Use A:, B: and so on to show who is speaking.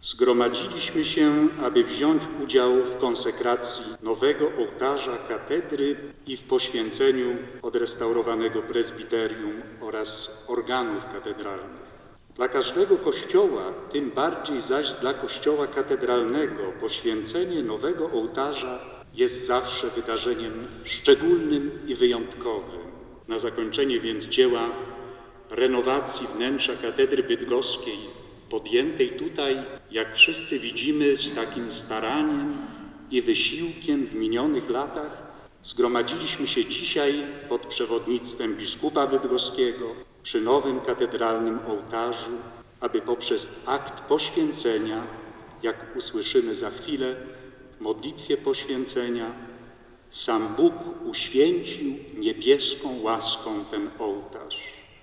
A: Zgromadziliśmy się, aby wziąć udział w konsekracji nowego ołtarza katedry i w poświęceniu odrestaurowanego prezbiterium oraz organów katedralnych. Dla każdego kościoła, tym bardziej zaś dla kościoła katedralnego, poświęcenie nowego ołtarza jest zawsze wydarzeniem szczególnym i wyjątkowym. Na zakończenie więc dzieła renowacji wnętrza katedry bydgoskiej, podjętej tutaj, jak wszyscy widzimy, z takim staraniem i wysiłkiem w minionych latach, zgromadziliśmy się dzisiaj pod przewodnictwem biskupa bydgoskiego przy nowym katedralnym ołtarzu, aby poprzez akt poświęcenia, jak usłyszymy za chwilę w modlitwie poświęcenia, sam Bóg uświęcił niebieską łaską ten ołtarz.